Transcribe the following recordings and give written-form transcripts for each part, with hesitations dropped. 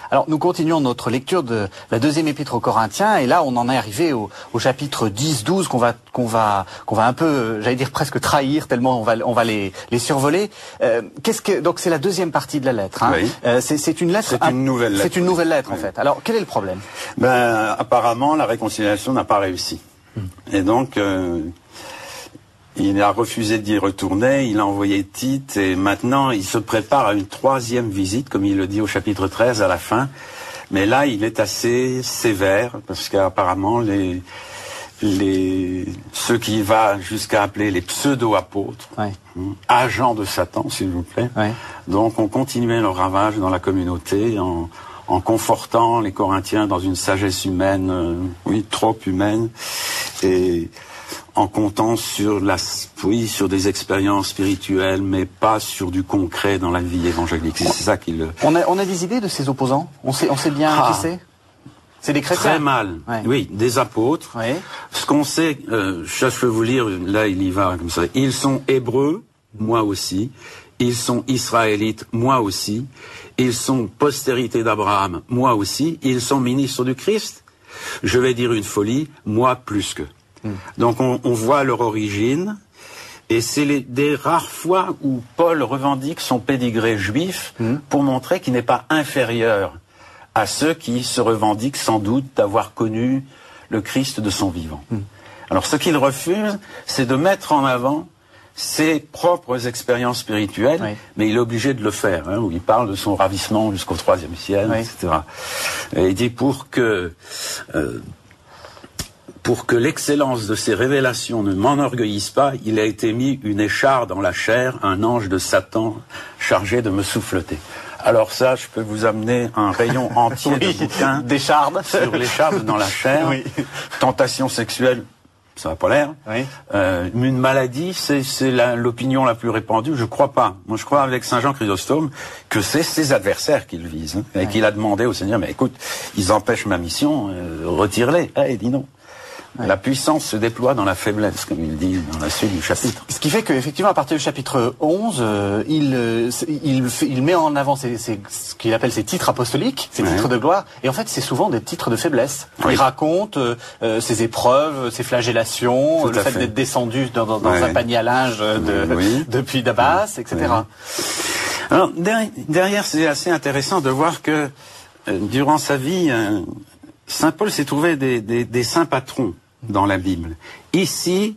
Alors nous continuons notre lecture de la deuxième épître aux Corinthiens et là on en est arrivé au chapitre 10-12 qu'on va un peu, j'allais dire presque trahir tellement on va les survoler. Donc c'est la deuxième partie de la lettre. Hein. Oui. C'est une lettre. C'est une nouvelle lettre. C'est une nouvelle lettre oui. en fait. Alors quel est le problème? Apparemment la réconciliation n'a pas réussi. Et donc il a refusé d'y retourner, il a envoyé Tite et maintenant il se prépare à une troisième visite, comme il le dit au chapitre 13 à la fin. Mais là, il est assez sévère parce qu'apparemment ceux qui va jusqu'à appeler les pseudo-apôtres, agents de Satan, s'il vous plaît, donc ont continué leur ravage dans la communauté en confortant les Corinthiens dans une sagesse humaine, trop humaine, et en comptant sur des expériences spirituelles, mais pas sur du concret dans la vie évangélique. C'est ça qu'il... On a des idées de ces opposants? On sait bien qui c'est? C'est des chrétiens? Très mal. Oui, des apôtres. Ce qu'on sait, je peux vous lire, là il y va comme ça. Ils sont hébreux, moi aussi. Ils sont israélites, moi aussi. Ils sont postérité d'Abraham, moi aussi. Ils sont ministres du Christ. Je vais dire une folie, moi plus qu'eux. Donc on voit leur origine, et c'est des rares fois où Paul revendique son pédigré juif pour montrer qu'il n'est pas inférieur à ceux qui se revendiquent sans doute d'avoir connu le Christ de son vivant. Alors ce qu'il refuse, c'est de mettre en avant ses propres expériences spirituelles, mais il est obligé de le faire, où il parle de son ravissement jusqu'au IIIe siècle, etc. Et il dit pour que l'excellence de ces révélations ne m'enorgueillisse pas, il a été mis une écharde dans la chair, un ange de Satan chargé de me souffleter. Alors ça, je peux vous amener un rayon entier de bouquins d'échardes sur l'écharde dans la chair, tentation sexuelle, ça n'a pas l'air, une maladie, c'est l'opinion la plus répandue, je crois pas. Moi je crois avec Saint Jean Chrysostome que c'est ses adversaires qu'il vise, et qu'il a demandé au Seigneur, mais écoute, ils empêchent ma mission, retire-les. Il dit non. La puissance se déploie dans la faiblesse, comme il dit dans la suite du chapitre. Ce qui fait qu'effectivement, à partir du chapitre 11, il met en avant ce qu'il appelle ses titres apostoliques, ses titres de gloire, et en fait, c'est souvent des titres de faiblesse. Il raconte ses épreuves, ses flagellations, le fait d'être descendu dans un panier à linge depuis Damas, etc. Alors, derrière, c'est assez intéressant de voir que, durant sa vie, Saint Paul s'est trouvé des saints patrons dans la Bible. Ici,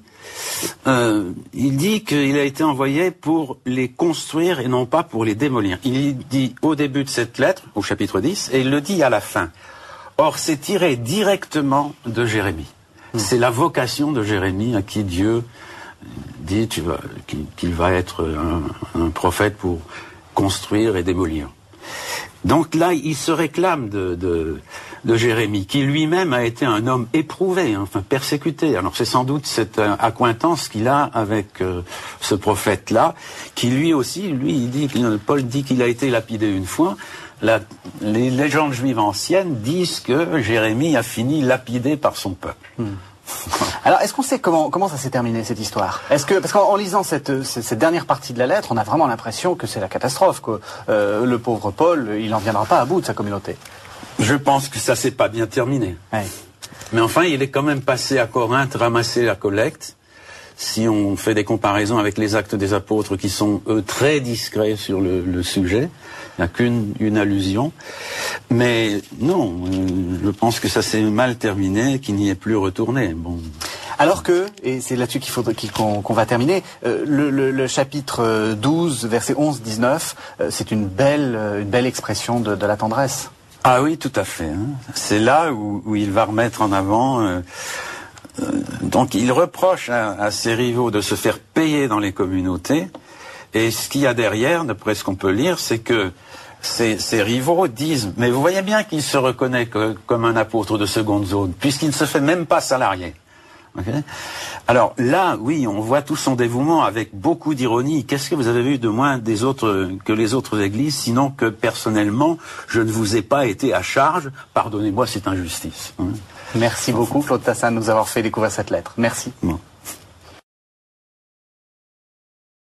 il dit qu'il a été envoyé pour les construire et non pas pour les démolir. Il dit au début de cette lettre, au chapitre 10, et il le dit à la fin. Or, c'est tiré directement de Jérémie. C'est la vocation de Jérémie à qui Dieu dit qu'il va être un prophète pour construire et démolir. Donc là, il se réclame de Jérémie, qui lui-même a été un homme éprouvé, persécuté. Alors c'est sans doute cette accointance qu'il a avec ce prophète-là, qui lui aussi, Paul dit qu'il a été lapidé une fois. Les légendes juives anciennes disent que Jérémie a fini lapidé par son peuple. Alors, est-ce qu'on sait comment ça s'est terminé, cette histoire? Parce qu'en lisant cette dernière partie de la lettre, on a vraiment l'impression que c'est la catastrophe, que le pauvre Paul, il n'en viendra pas à bout de sa communauté. Je pense que ça s'est pas bien terminé. Mais enfin, il est quand même passé à Corinthe ramasser la collecte. Si on fait des comparaisons avec les Actes des Apôtres, qui sont, eux, très discrets sur le sujet, il n'y a qu'une allusion. Mais non, je pense que ça s'est mal terminé, qu'il n'y est plus retourné. Bon. Alors que, et c'est là-dessus qu'on va terminer, le chapitre 12, versets 11-19, c'est une belle expression de la tendresse. Ah oui, tout à fait. C'est là où il va remettre en avant... donc il reproche à ses rivaux de se faire payer dans les communautés, et ce qu'il y a derrière, d'après ce qu'on peut lire, c'est que ses rivaux disent, mais vous voyez bien qu'il se reconnaît comme un apôtre de seconde zone, puisqu'il ne se fait même pas salarié. Alors là, oui, on voit tout son dévouement avec beaucoup d'ironie. Qu'est-ce que vous avez vu de moins que les autres églises, sinon que personnellement, je ne vous ai pas été à charge, pardonnez-moi cette injustice. Merci beaucoup, Claude Tassin, de nous avoir fait découvrir cette lettre. Merci. Bon.